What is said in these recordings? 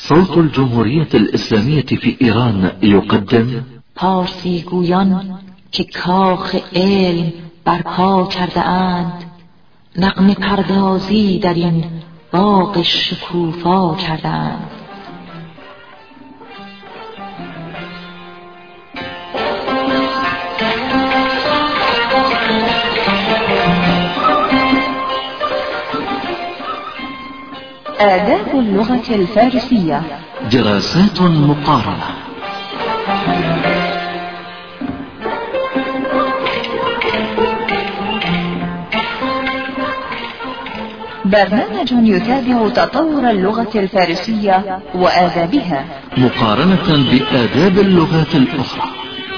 صوت الجمهورية الإسلامية في إيران يقدم پارسی گویان که کاخ علم برپا کرده اند، نغمه پردازی در این باغ شکوفا کرده اند. آداب اللغة الفارسية، دراسات مقارنة. برنامج يتابع تطور اللغة الفارسية وآدابها مقارنة بآداب اللغات الأخرى.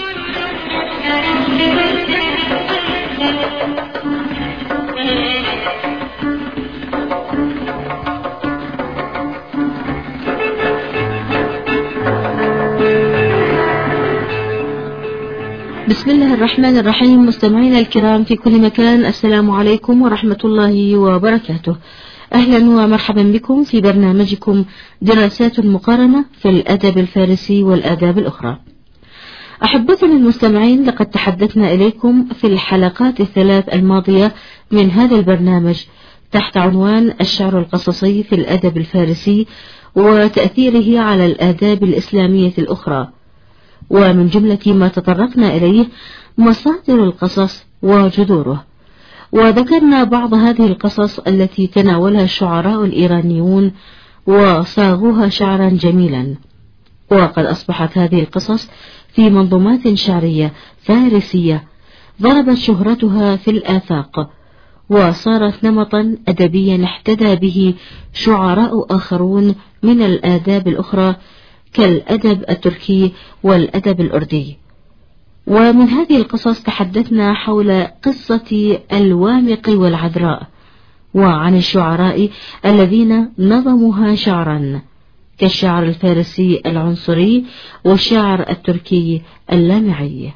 بسم الله الرحمن الرحيم. مستمعينا الكرام في كل مكان، السلام عليكم ورحمة الله وبركاته. أهلا ومرحبا بكم في برنامجكم دراسات مقارنة في الأدب الفارسي والآداب الأخرى. أحبتنا المستمعين، لقد تحدثنا إليكم في الحلقات الثلاث الماضية من هذا البرنامج تحت عنوان الشعر القصصي في الأدب الفارسي وتأثيره على الآداب الإسلامية الأخرى، ومن جملة ما تطرقنا إليه مصادر القصص وجذوره، وذكرنا بعض هذه القصص التي تناولها الشعراء الإيرانيون وصاغوها شعرا جميلا، وقد أصبحت هذه القصص في منظومات شعرية فارسية ضربت شهرتها في الآفاق، وصارت نمطا أدبيا احتذى به شعراء آخرون من الآداب الأخرى كالأدب التركي والأدب الأردي. ومن هذه القصص تحدثنا حول قصة الوامق والعذراء، وعن الشعراء الذين نظموها شعرا كالشعر الفارسي العنصري والشعر التركي اللامعي.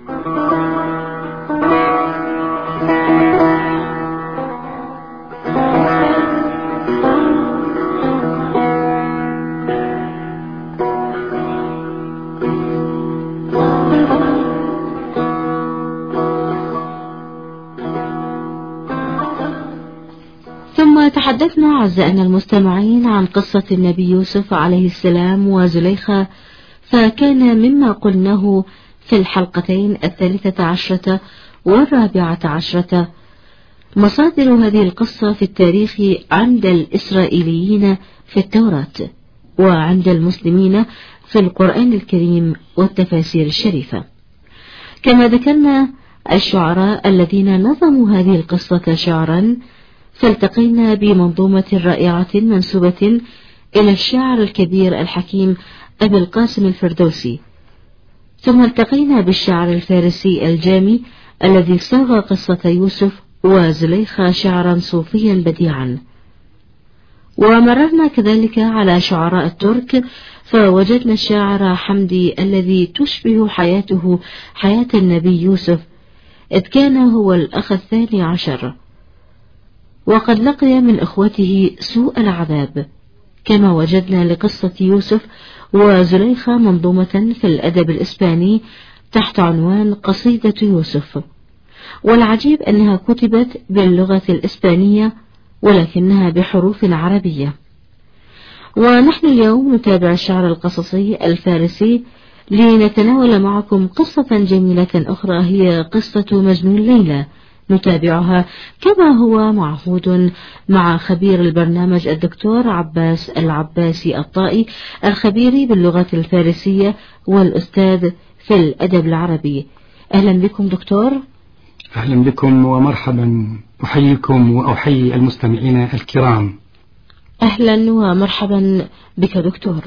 تحدثنا أعزائنا المستمعين عن قصة النبي يوسف عليه السلام وزليخة، فكان مما قلناه في الحلقتين 13 و14 مصادر هذه القصة في التاريخ عند الإسرائيليين في التوراة، وعند المسلمين في القرآن الكريم والتفاسير الشريفة. كما ذكرنا الشعراء الذين نظموا هذه القصة شعرا، فالتقينا بمنظومة رائعة منسوبة إلى الشاعر الكبير الحكيم أبي القاسم الفردوسي، ثم التقينا بالشاعر الفارسي الجامي الذي صاغ قصة يوسف وزليخة شعرا صوفيا بديعا. ومررنا كذلك على شعراء الترك، فوجدنا الشاعر حمدي الذي تشبه حياته حياة النبي يوسف، إذ كان هو الأخ 12، وقد لقي من إخوته سوء العذاب. كما وجدنا لقصة يوسف وزليخة منظومة في الأدب الإسباني تحت عنوان قصيدة يوسف، والعجيب أنها كتبت باللغة الإسبانية ولكنها بحروف عربية. ونحن اليوم نتابع الشعر القصصي الفارسي لنتناول معكم قصة جميلة أخرى، هي قصة مجنون ليلى، نتابعها كما هو معهود مع خبير البرنامج الدكتور عباس العباسي الطائي، الخبير باللغة الفارسية والأستاذ في الأدب العربي. أهلا بكم دكتور. أهلا بكم ومرحبا، أحييكم وأحيي المستمعين الكرام. أهلا ومرحبا بك دكتور.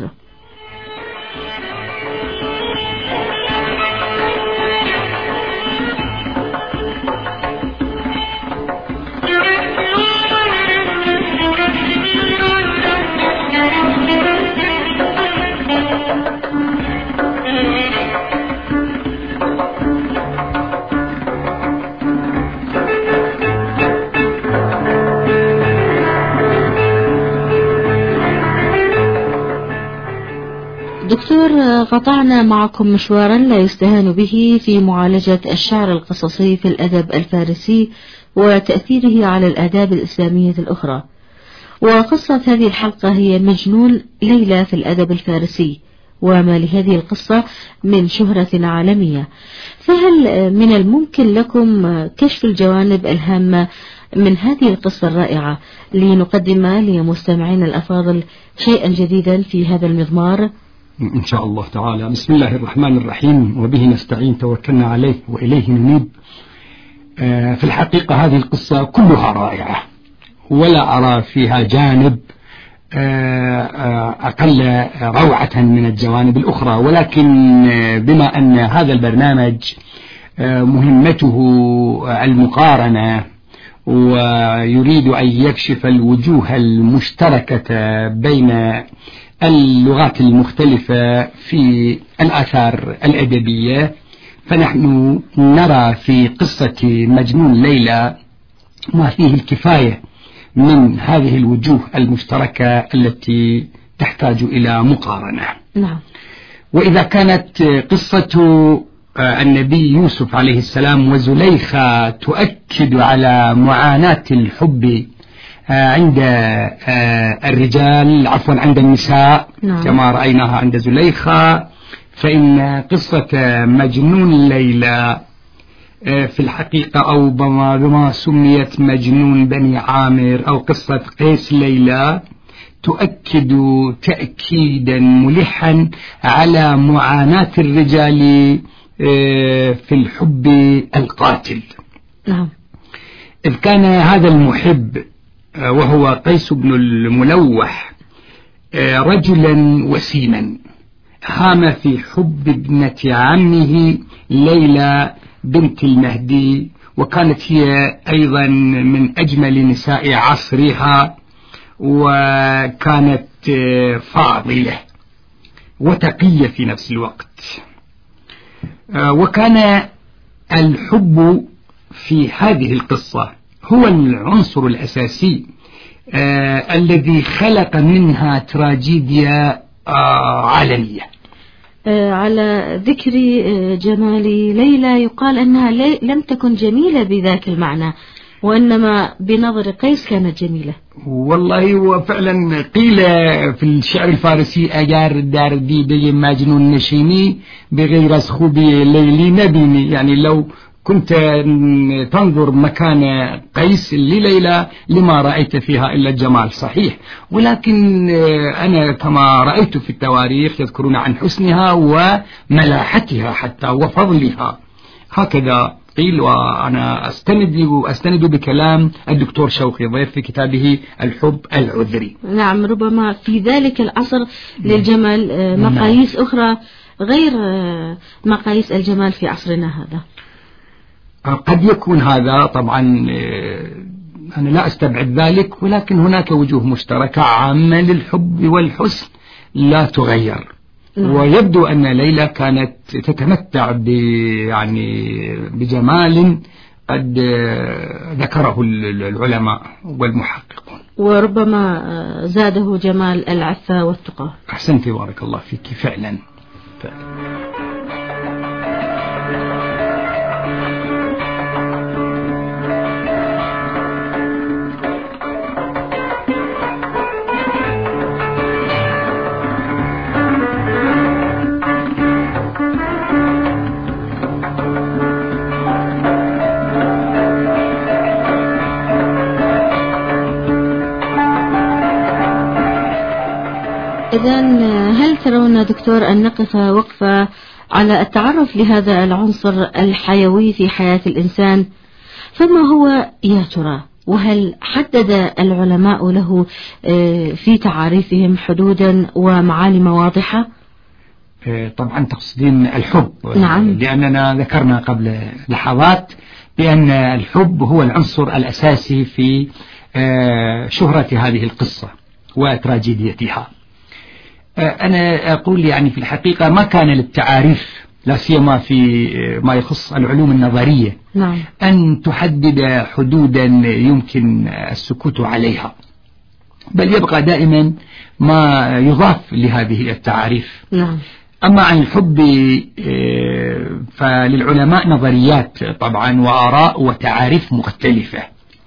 دكتور، قطعنا معكم مشوارا لا يستهان به في معالجة الشعر القصصي في الأدب الفارسي وتأثيره على الآداب الإسلامية الأخرى، وقصة هذه الحلقة هي مجنون ليلى في الأدب الفارسي، وما لهذه القصة من شهرة عالمية. فهل من الممكن لكم كشف الجوانب الهامة من هذه القصة الرائعة لنقدم لمستمعين الأفاضل شيئا جديدا في هذا المضمار؟ إن شاء الله تعالى. بسم الله الرحمن الرحيم، وبه نستعين، توكلنا عليه وإليه ننيب. في الحقيقة هذه القصة كلها رائعة، ولا أرى فيها جانب أقل روعة من الجوانب الأخرى، ولكن بما أن هذا البرنامج مهمته المقارنة ويريد أن يكشف الوجوه المشتركة بين اللغات المختلفة في الآثار الأدبية، فنحن نرى في قصة مجنون ليلى ما فيه الكفاية من هذه الوجوه المشتركة التي تحتاج إلى مقارنة. نعم. وإذا كانت قصة النبي يوسف عليه السلام وزليخة تؤكد على معاناة الحب عند الرجال، عند النساء، نعم، كما رأيناها عند زليخة، فإن قصة مجنون ليلى في الحقيقة أو بما سميت مجنون بني عامر أو قصة قيس ليلى تؤكد تأكيدا ملحا على معاناة الرجال في الحب القاتل. نعم. إذ كان هذا المحب وهو قيس بن الملوح رجلا وسيما هام في حب ابنة عمه ليلى بنت المهدي، وكانت هي أيضا من أجمل نساء عصرها، وكانت فاضلة وتقية في نفس الوقت. وكان الحب في هذه القصة هو العنصر الأساسي الذي خلق منها تراجيديا عالمية. على ذكر جمال ليلى يقال أنها لم تكن جميلة بذاك المعنى، وإنما بنظر قيس كانت جميلة. والله وفعلا قيل في الشعر الفارسي أجار دار دي بي مجنون نشيني بغير سخوبي ليلي نبيني، يعني لو كنت تنظر مكان قيس لليلى لما رأيت فيها إلا الجمال، صحيح، ولكن أنا كما رأيت في التواريخ يذكرون عن حسنها وملاحتها حتى وفضلها، هكذا قيل. وأنا أستند بكلام الدكتور شوقي ضيف في كتابه الحب العذري. نعم، ربما في ذلك العصر للجمال مقاييس أخرى غير مقاييس الجمال في عصرنا هذا. قد يكون هذا طبعا، أنا لا أستبعد ذلك، ولكن هناك وجوه مشتركة عامة للحب والحسن لا تغير. ويبدو أن ليلى كانت تتمتع بجمال قد ذكره العلماء والمحققون، وربما زاده جمال العفة والتقى. أحسنت، بارك الله فيك، فعلا. إذن هل ترون دكتور أن نقف وقفة على التعرف لهذا العنصر الحيوي في حياة الإنسان؟ فما هو يا ترى؟ وهل حدد العلماء له في تعاريفهم حدودا ومعالم واضحة؟ طبعا تقصدين الحب. نعم. لأننا ذكرنا قبل لحظات بأن الحب هو العنصر الأساسي في شهرة هذه القصة وتراجيديتها. أنا أقول في الحقيقة ما كان للتعاريف، لا سيما في ما يخص العلوم النظرية، نعم، أن تحدد حدودا يمكن السكوت عليها. بل يبقى دائما ما يضاف لهذه التعاريف. نعم. أما عن الحب فللعلماء نظريات طبعا وآراء وتعاريف مختلفة،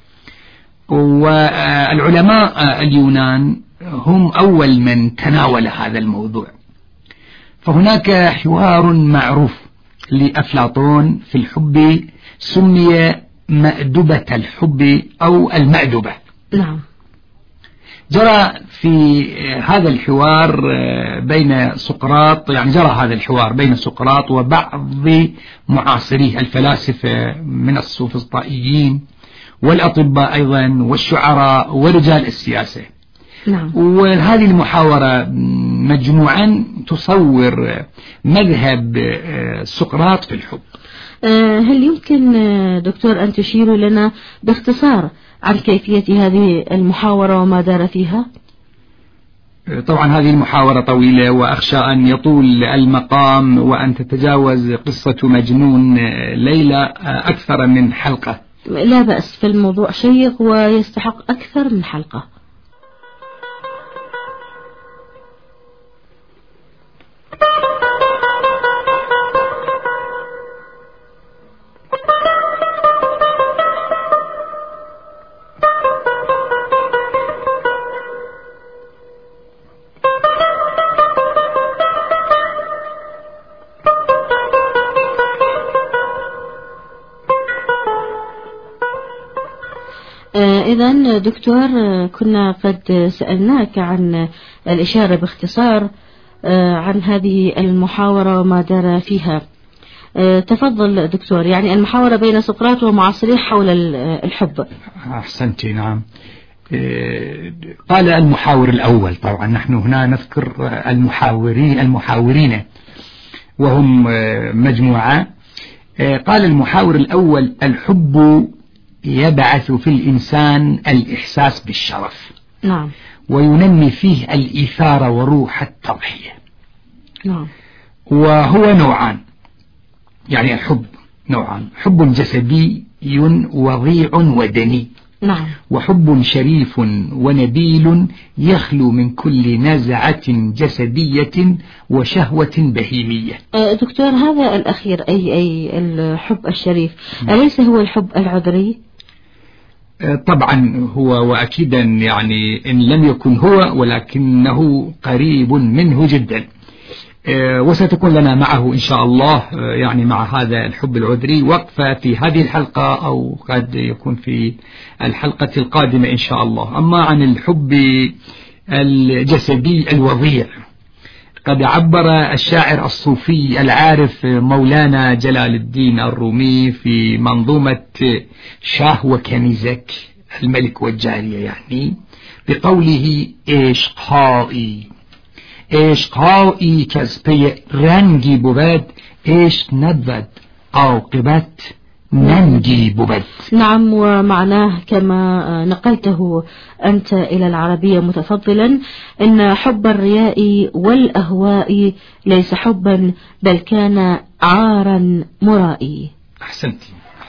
والعلماء اليونان هم أول من تناول هذا الموضوع. فهناك حوار معروف لأفلاطون في الحب سمي مأدبة الحب أو المأدبة. نعم. جرى في هذا الحوار بين سقراط، يعني جرى هذا الحوار بين سقراط وبعض معاصريه الفلاسفة من السوفسطائيين والأطباء أيضا والشعراء ورجال السياسة. نعم. وهذه المحاورة مجموعا تصور مذهب سقراط في الحب. هل يمكن دكتور أن تشير لنا باختصار عن كيفية هذه المحاورة وما دار فيها؟ طبعا هذه المحاورة طويلة وأخشى أن يطول المقام وأن تتجاوز قصة مجنون ليلى أكثر من حلقة. لا بأس، فالموضوع شيق ويستحق أكثر من حلقة. إذن دكتور، كنا قد سألناك عن الإشارة باختصار عن هذه المحاورة وما دار فيها. تفضل دكتور. يعني المحاورة بين سقراط ومعاصريه حول الحب. أحسنتي. نعم. قال المحاور الأول، طبعا نحن هنا نذكر المحاورين وهم مجموعة. قال المحاور الأول: الحب يبعث في الإنسان الإحساس بالشرف. نعم. وينمي فيه الإثارة وروح التضحية. نعم. وهو نوعان، يعني الحب نوعان: حب جسدي وضيع ودني. نعم. وحب شريف ونبيل يخلو من كل نزعة جسدية وشهوة بهيمية. دكتور، هذا الأخير أي الحب الشريف أليس هو الحب العذري؟ طبعا هو، وأكيدا يعني إن لم يكن هو ولكنه قريب منه جدا. وستكون لنا معه إن شاء الله، يعني مع هذا الحب العذري وقفة في هذه الحلقة أو قد يكون في الحلقة القادمة إن شاء الله. أما عن الحب الجسدي الوضيع، قد عبر الشاعر الصوفي العارف مولانا جلال الدين الرومي في منظومة شاه وكنيزك الملك والجارية يعني بقوله: عشقایی که از پی رنگی بود عشق ندود عاقبت ننگی بود. نعم، ومعناه كما نقلته أنت إلى العربية متفضلا: إن حب الرياء والأهواء ليس حبا بل كان عارا مرائي. أحسنتي.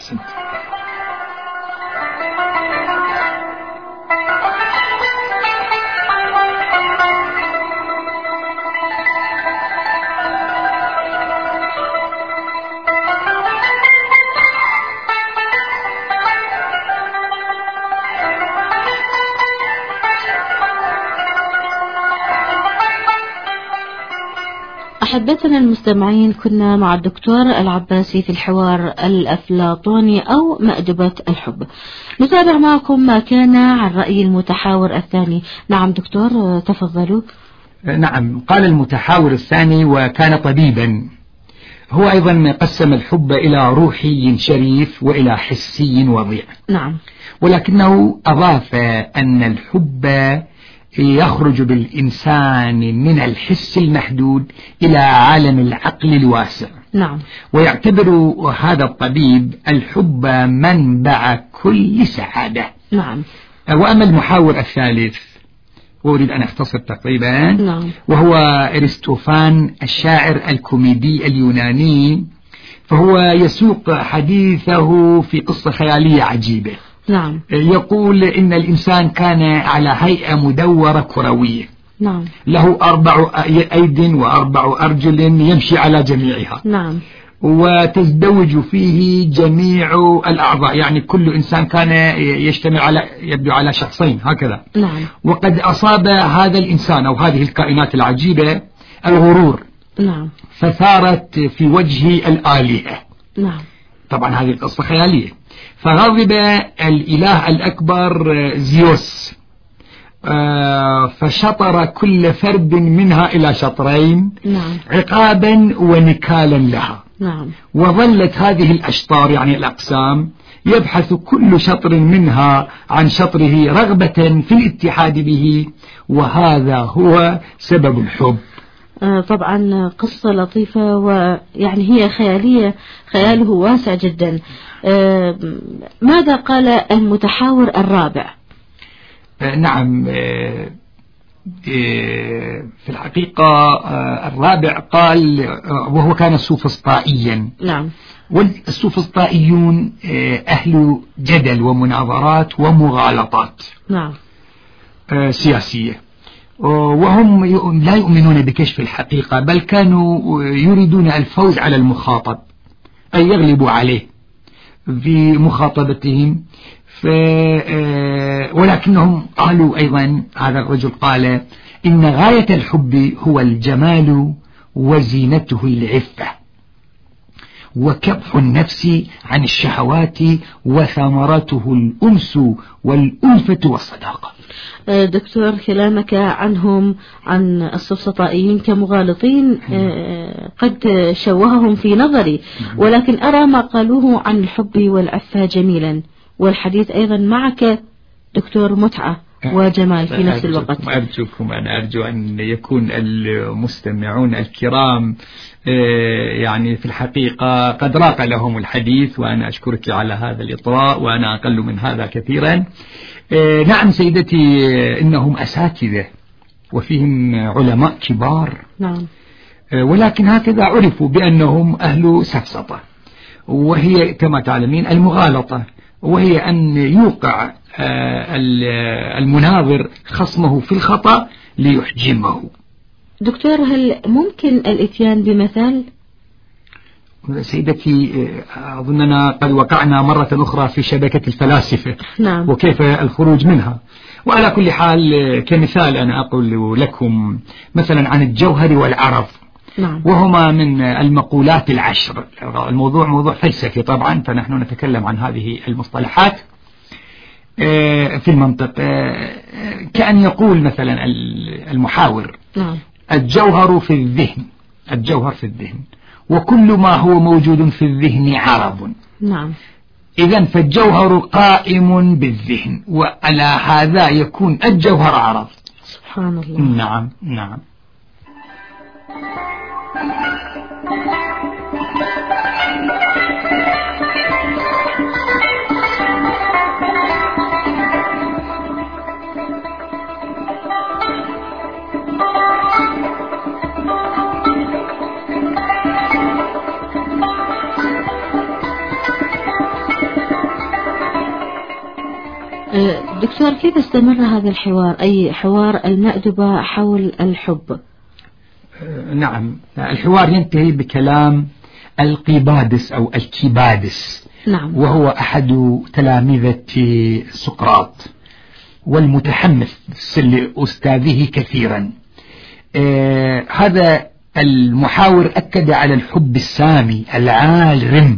أحبتنا المستمعين، كنا مع الدكتور العباسي في الحوار الأفلاطوني أو مأدبة الحب. نتابع معكم ما كان عن رأي المتحاور الثاني. نعم دكتور، تفضلوا. نعم. قال المتحاور الثاني وكان طبيبا، هو أيضا قسم الحب إلى روحي شريف وإلى حسي وضيع. نعم. ولكنه أضاف أن الحب يخرج بالإنسان من الحس المحدود إلى عالم العقل الواسع. نعم. ويعتبر هذا الطبيب الحب منبع كل سعادة. نعم. وأما المحاور الثالث، وأريد أن أختصر تقريبا، نعم. وهو أرسطوفان الشاعر الكوميدي اليوناني، فهو يسوق حديثه في قصة خيالية عجيبة. نعم. يقول إن الإنسان كان على هيئة مدورة كروية، نعم. له 4 أيد و4 أرجل يمشي على جميعها، نعم. وتزدوج فيه جميع الأعضاء، يعني كل إنسان كان يجتمع يبدو على شخصين هكذا. نعم. وقد أصاب هذا الإنسان أو هذه الكائنات العجيبة الغرور، نعم. فثارت في وجه الآلهة. نعم. طبعا هذه القصة خيالية. فغضب الإله الأكبر زيوس، فشطر كل فرد منها إلى شطرين، نعم. عقابا ونكالا لها. نعم. وظلت هذه الأشطار يعني الأقسام يبحث كل شطر منها عن شطره رغبة في الاتحاد به، وهذا هو سبب الحب. طبعا قصة لطيفة، ويعني هي خيالية، خياله واسع جدا. ماذا قال المتحاور الرابع؟ نعم، في الحقيقة الرابع قال، وهو كان سوفسطائيا. نعم. والسوفسطائيون أهل جدل ومناظرات ومغالطات، نعم، سياسية، وهم لا يؤمنون بكشف الحقيقة، بل كانوا يريدون الفوز على المخاطب، أي يغلبوا عليه في مخاطبتهم. ولكنهم قالوا أيضا، هذا الرجل قال إن غاية الحب هو الجمال وزينته العفة وكبح النفس عن الشهوات وثمرته الأنس والألفة والصداقة. دكتور، كلامك عنهم، عن السفسطائيين كمغالطين، قد شوههم في نظري، ولكن أرى ما قالوه عن الحب والعفة جميلا، والحديث أيضا معك دكتور متعة وجمال في نفس الوقت. أنا أرجو أن يكون المستمعون الكرام يعني في الحقيقة قد راق لهم الحديث، وأنا أشكرك على هذا الإطراء، وأنا أقل من هذا كثيرا. نعم سيدتي، إنهم أساتذة وفيهم علماء كبار، نعم، ولكن هكذا عرفوا بأنهم أهل سفسطة، وهي كما تعلمين المغالطة، وهي أن يوقع المناظر خصمه في الخطأ ليحجمه. دكتور، هل ممكن الاتيان بمثال؟ سيدتي، أظننا قد وقعنا مرة أخرى في شبكة الفلاسفة، نعم، وكيف الخروج منها. وعلى كل حال، كمثال أنا أقول لكم مثلا عن الجوهر والعرض، نعم، وهما من المقولات العشر. الموضوع موضوع فلسفي طبعا، فنحن نتكلم عن هذه المصطلحات في المنطق. كأن يقول مثلا المحاور، نعم، الجوهر في الذهن، الجوهر في الذهن، وكل ما هو موجود في الذهن عرض. نعم، إذن فالجوهر قائم بالذهن، وعلى هذا يكون الجوهر عرض. سبحان الله. نعم نعم. دكتور، كيف استمر هذا الحوار، أي حوار المأدبة حول الحب؟ نعم، الحوار ينتهي بكلام القيبادس أو الكيبادس، نعم، وهو أحد تلامذة سقراط والمتحمس لأستاذه كثيرا. هذا المحاور أكد على الحب السامي العالم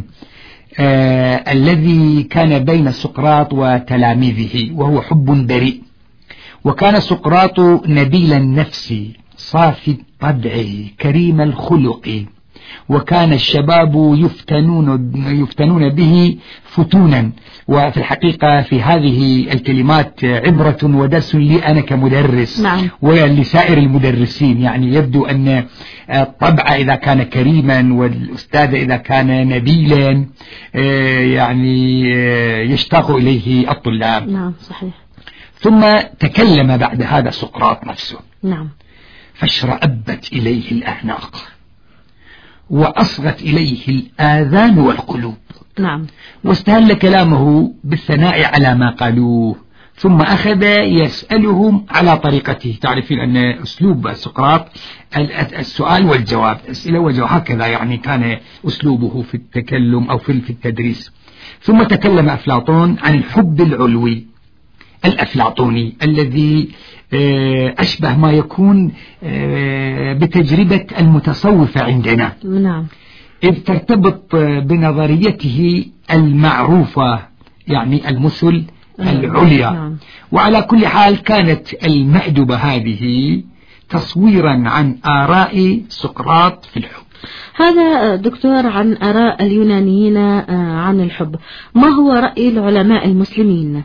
الذي كان بين سقراط وتلاميذه، وهو حب بريء. وكان سقراط نبيل النفس صافي الطبع كريم الخلق، وكان الشباب يفتنون به فتونا. وفي الحقيقة في هذه الكلمات عبرة ودرس لي أنا كمدرس، نعم، ولسائر المدرسين. يعني يبدو أن الطبع إذا كان كريما والأستاذ إذا كان نبيلا يعني يشتاق إليه الطلاب. نعم، صحيح. ثم تكلم بعد هذا سقراط نفسه، نعم، فاشرأبت إليه الأعناق، وأصغت إليه الآذان والقلوب. نعم. واستهل كلامه بالثناء على ما قالوه، ثم أخذ يسألهم على طريقته. تعرفين أن أسلوب سقراط السؤال والجواب، أسئلة وجواب، هكذا يعني كان أسلوبه في التكلم أو في التدريس. ثم تكلم أفلاطون عن الحب العلوي الأفلاطوني الذي أشبه ما يكون بتجربة المتصوفة عندنا. نعم. إذ ترتبط بنظريته المعروفة، يعني المثل العليا. نعم. وعلى كل حال كانت المأدبة هذه تصويرا عن آراء سقراط في الحب. هذا دكتور عن آراء اليونانيين عن الحب، ما هو رأي العلماء المسلمين؟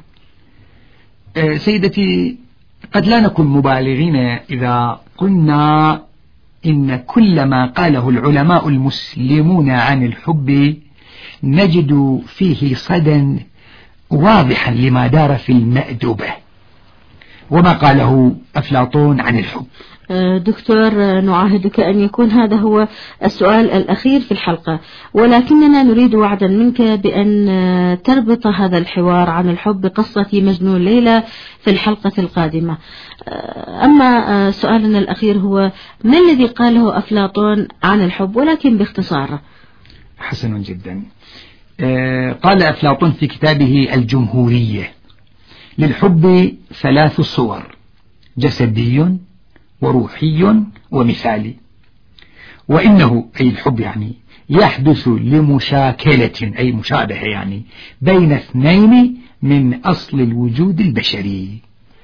سيدتي، قد لا نكون مبالغين إذا قلنا إن كل ما قاله العلماء المسلمون عن الحب نجد فيه صدى واضحا لما دار في المأدبة وما قاله أفلاطون عن الحب. دكتور، نعاهدك أن يكون هذا هو السؤال الأخير في الحلقة، ولكننا نريد وعدا منك بأن تربط هذا الحوار عن الحب بقصة مجنون ليلى في الحلقة القادمة. أما سؤالنا الأخير هو ما الذي قاله أفلاطون عن الحب، ولكن باختصار. حسن جدا. قال أفلاطون في كتابه الجمهورية: للحب 3 صور: جسدي وروحي ومثالي، وإنه أي الحب يعني يحدث لمشاكلة أي مشابهة يعني بين 2 من أصل الوجود البشري.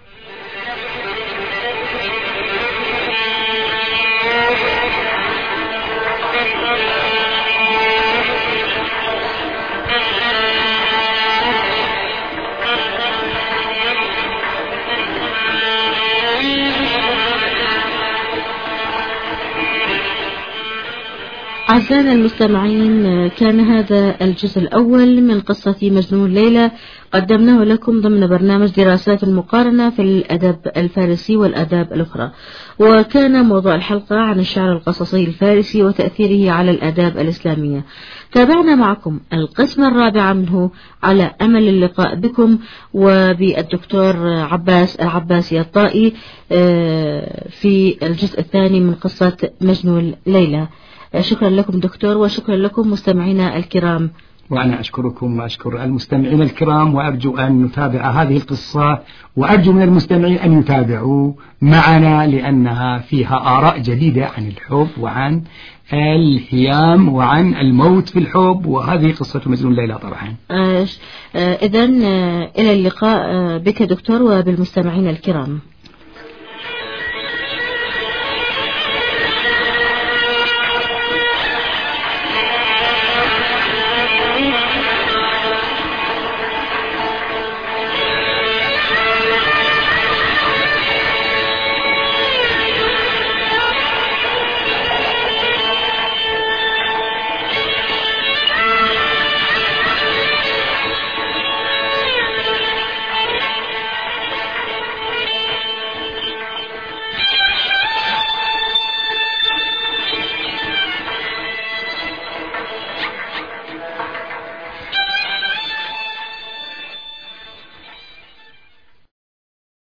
أعزائنا المستمعين، كان هذا الجزء الأول من قصة مجنون ليلى قدمناه لكم ضمن برنامج دراسات المقارنة في الأدب الفارسي والآداب الأخرى، وكان موضوع الحلقة عن الشعر القصصي الفارسي وتأثيره على الآداب الإسلامية. تابعنا معكم القسم الرابع منه على أمل اللقاء بكم وبالدكتور عباس العباسي الطائي في الجزء الثاني من قصة مجنون ليلى. شكرا لكم دكتور، وشكرا لكم مستمعينا الكرام. وأنا أشكركم وأشكر المستمعين الكرام، وأرجو أن نتابع هذه القصة، وأرجو من المستمعين أن يتابعوا معنا لأنها فيها آراء جديدة عن الحب وعن الهيام وعن الموت في الحب، وهذه قصة مجنون ليلى طبعا. إذن إلى اللقاء بك دكتور وبالمستمعين الكرام.